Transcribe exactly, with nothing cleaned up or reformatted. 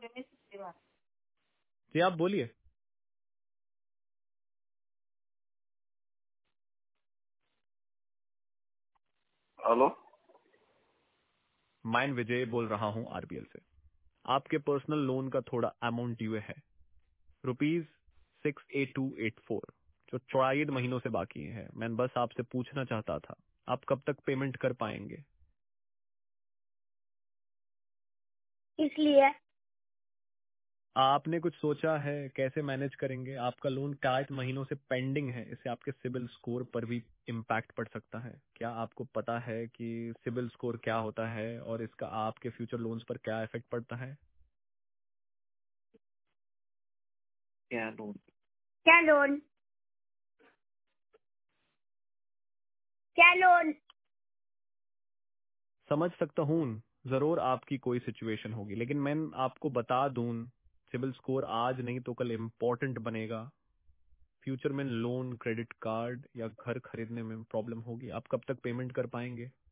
जी आप बोलिए। हेलो। मैं विजय बोल रहा हूँ आरबीएल से। आपके पर्सनल लोन का थोड़ा अमाउंट ड्यू है, rupees six eight two eight four, जो चौरासी महीनों से बाकी है। मैं बस आपसे पूछना चाहता था, आप कब तक पेमेंट कर पाएंगे? इसलिए आपने कुछ सोचा है कैसे मैनेज करेंगे? आपका लोन आठ महीनों से पेंडिंग है, इससे आपके सिबिल स्कोर पर भी इम्पैक्ट पड़ सकता है। क्या आपको पता है कि सिबिल स्कोर क्या होता है और इसका आपके फ्यूचर लोन्स पर क्या इफेक्ट पड़ता है? क्या लोन? क्या लोन क्या लोन समझ सकता हूँ, जरूर आपकी कोई सिचुएशन होगी, लेकिन मैं आपको बता दूं, सिबिल स्कोर आज नहीं तो कल इम्पोर्टेंट बनेगा। फ्यूचर में लोन, क्रेडिट कार्ड या घर खरीदने में प्रॉब्लम होगी। आप कब तक पेमेंट कर पाएंगे?